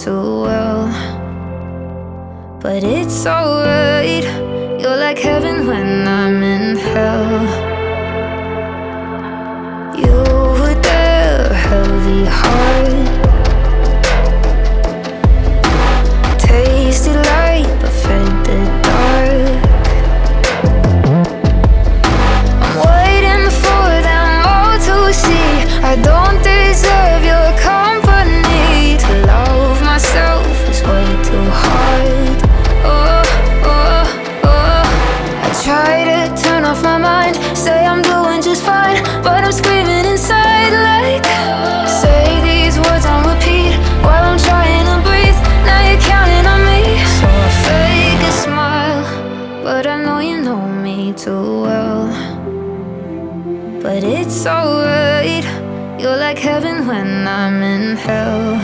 too well. But it's alright, you're like heaven when I'm in hell. You were there, heavy heart, tasted light but fed the dark. I'm waiting for them all to see I don't deserve your company. To love myself is way too hard. I try to turn off my mind, say I'm doing just fine, but I'm screaming inside like, say these words on repeat while I'm trying to breathe. Now you're counting on me, so I fake a smile, but I know you know me too well. But it's alright, you're like heaven when I'm in hell.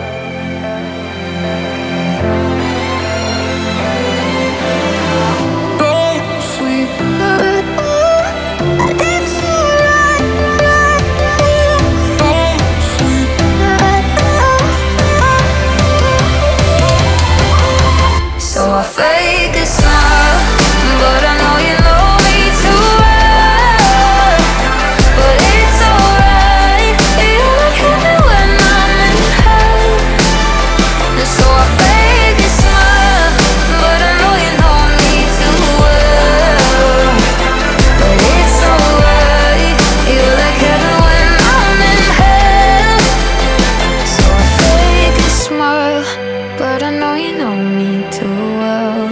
So I fake a smile, but I know you know me too well. But it's alright, you're like heaven when I'm in hell. So I fake a smile, but I know you know me too well. But it's alright, you're like heaven when I'm in hell. So I fake a smile, but I know you know me too well.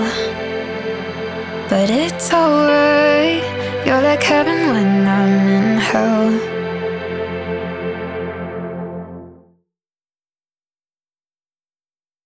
But it's alright, you're like heaven when I'm in hell.